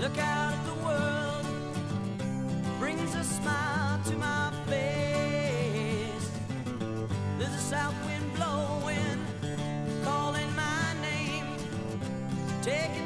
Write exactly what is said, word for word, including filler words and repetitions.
look out at the world, brings a smile to my face. There's a south wind blowing, calling my name, taking